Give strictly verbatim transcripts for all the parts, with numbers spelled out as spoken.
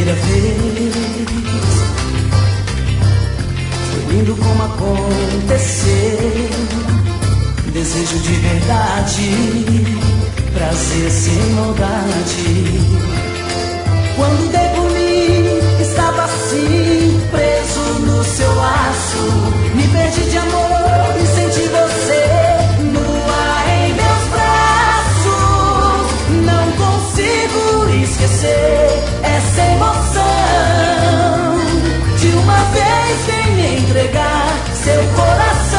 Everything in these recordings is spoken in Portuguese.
primeira vez. Foi lindo como aconteceu. Desejo de verdade, prazer sem maldade. Quando dei por mim, estava assim, preso no seu laço. Me perdi de amor e senti você nua em meus braços. Não consigo esquecer essa emoção. De uma vez vem me entregar seu coração.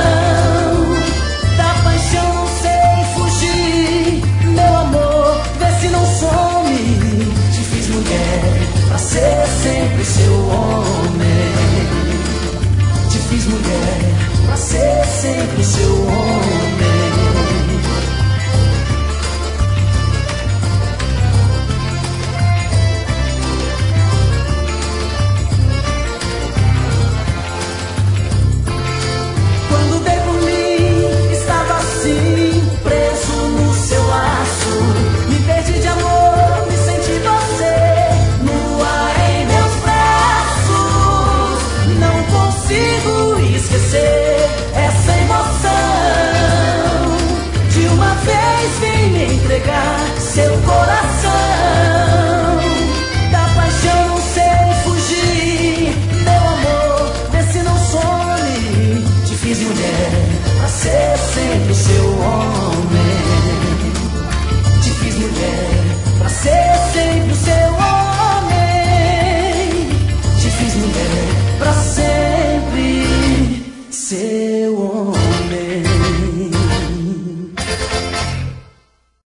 Da paixão não sei fugir, meu amor, vê se não some. Te fiz mulher pra ser sempre seu homem. Te fiz mulher pra ser sempre seu homem. Quando dei por mim, estava assim, preso no seu laço. Me perdi de amor, me senti você nua em meus braços. Não consigo esquecer essa emoção. De uma vez vem me entregar seu coração.